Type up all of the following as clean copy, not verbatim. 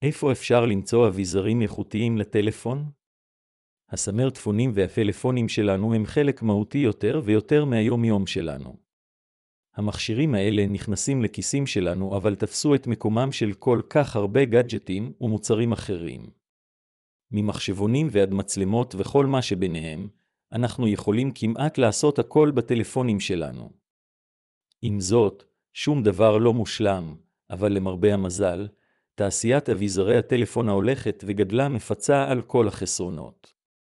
איפה אפשר למצוא אביזרים איכותיים לטלפון? הסמארטפונים והפלאפונים שלנו הם חלק מהותי יותר ויותר מהיום-יום שלנו. המכשירים האלה נכנסים לכיסים שלנו, אבל תפסו את מקומם של כל כך הרבה גאדג'טים ומוצרים אחרים. ממחשבונים ועד מצלמות וכל מה שביניהם, אנחנו יכולים כמעט לעשות הכל בטלפונים שלנו. עם זאת, שום דבר לא מושלם, אבל למרבה המזל, תעשיית אביזרי הטלפון ההולכת וגדלה מפצה על כל החסרונות.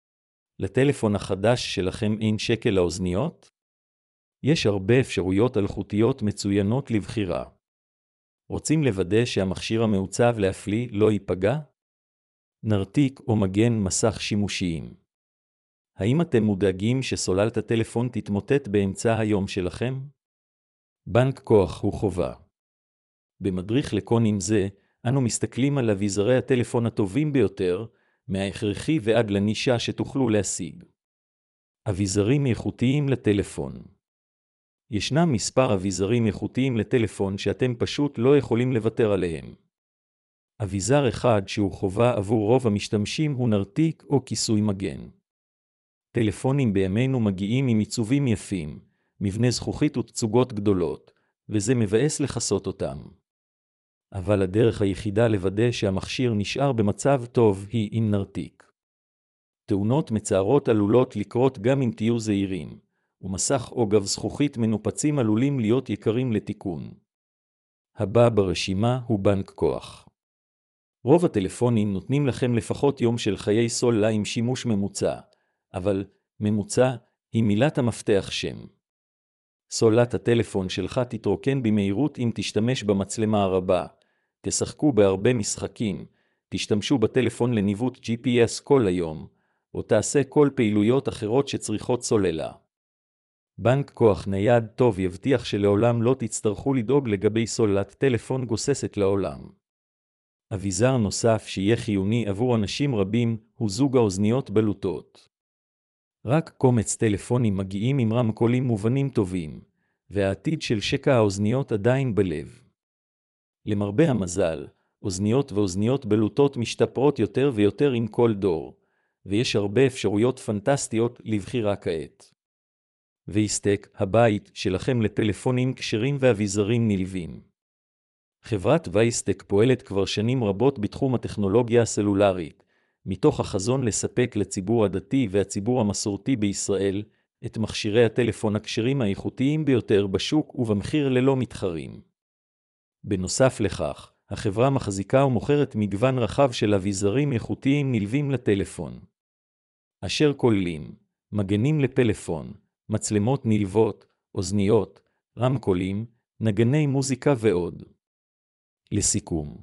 לטלפון החדש שלכם אין שקל לאוזניות? יש הרבה אפשרויות אלחוטיות מצוינות לבחירה. רוצים לוודא שהמכשיר המעוצב להפליא לא ייפגע? נרתיק או מגן מסך שימושיים. האם אתם מודאגים שסוללת הטלפון תתמוטט באמצע היום שלכם? בנק כוח הוא חובה. במדריך לקונים זה, אנו מסתכלים על אביזרי הטלפון הטובים ביותר, מההכרחי ועד לנישה שתוכלו להשיג. אביזרים איכותיים לטלפון. ישנם מספר אביזרים איכותיים לטלפון שאתם פשוט לא יכולים לוותר עליהם. אביזר אחד שהוא חובה עבור רוב המשתמשים הוא נרתיק או כיסוי מגן. טלפונים בימינו מגיעים עם עיצובים יפים, מבנה זכוכית ותצוגות גדולות, וזה מבאס לחסות אותם. אבל הדרך היחידה לוודא שהמכשיר נשאר במצב טוב היא עם נרתיק. תאונות מצערות עלולות לקרות גם אם תהיו זהירים, ומסך או גב זכוכית מנופצים עלולים להיות יקרים לתיקון. הבא ברשימה הוא בנק כוח. רוב הטלפונים נותנים לכם לפחות יום של חיי סוללה עם שימוש ממוצע, אבל ממוצע היא מילת המפתח שם. סוללת הטלפון שלך תתרוקן במהירות אם תשתמש במצלמה הרבה, תשחקו בהרבה משחקים, תשתמשו בטלפון לניווט GPS כל היום, או תעשה כל פעילויות אחרות שצריכות סוללה. בנק כוח נייד טוב יבטיח שלעולם לא תצטרכו לדאוג לגבי סוללת טלפון גוססת לעולם. אביזר נוסף שיהיה חיוני עבור אנשים רבים הוא זוג האוזניות בלוטות. רק קומץ טלפונים מגיעים עם רמקולים מובנים טובים, והעתיד של שקע האוזניות עדיין בלב. למרבה המזל, אוזניות ואוזניות בלוטות משתפרות יותר ויותר עם כל דור, ויש הרבה אפשרויות פנטסטיות לבחירה כעת. וייסטק, הבית שלכם לטלפונים כשרים ואביזרים נלווים. חברת וייסטק פועלת כבר שנים רבות בתחום הטכנולוגיה הסלולרית, מתוך החזון לספק לציבור הדתי והציבור המסורתי בישראל את מכשירי הטלפון הכשרים האיכותיים ביותר בשוק ובמחיר ללא מתחרים. בנוסף לכך, החברה מחזיקה ומוכרת מגוון רחב של אביזרים איכותיים נלווים לטלפון, אשר כוללים מגנים לפלאפון, מצלמות נלוות, אוזניות, רמקולים, נגני מוזיקה ועוד. לסיכום,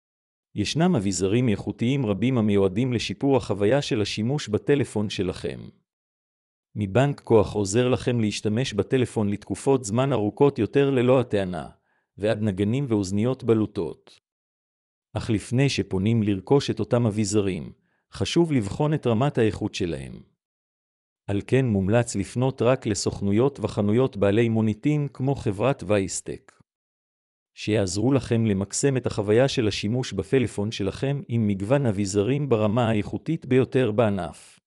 ישנם אביזרים איכותיים רבים המיועדים לשיפור החוויה של השימוש בטלפון שלכם. מבנק כוח עוזר לכם להשתמש בטלפון לתקופות זמן ארוכות יותר ללא הטענה, ועד נגנים ואוזניות בלוטות. אך לפני שפונים לרכוש את אותם אביזרים, חשוב לבחון את רמת האיכות שלהם. על כן מומלץ לפנות רק לסוכנויות וחנויות בעלי מוניטין כמו חברת וייסטק, שיעזרו לכם למקסם את החוויה של השימוש בפלאפון שלכם עם מגוון אביזרים ברמה האיכותית ביותר בענף.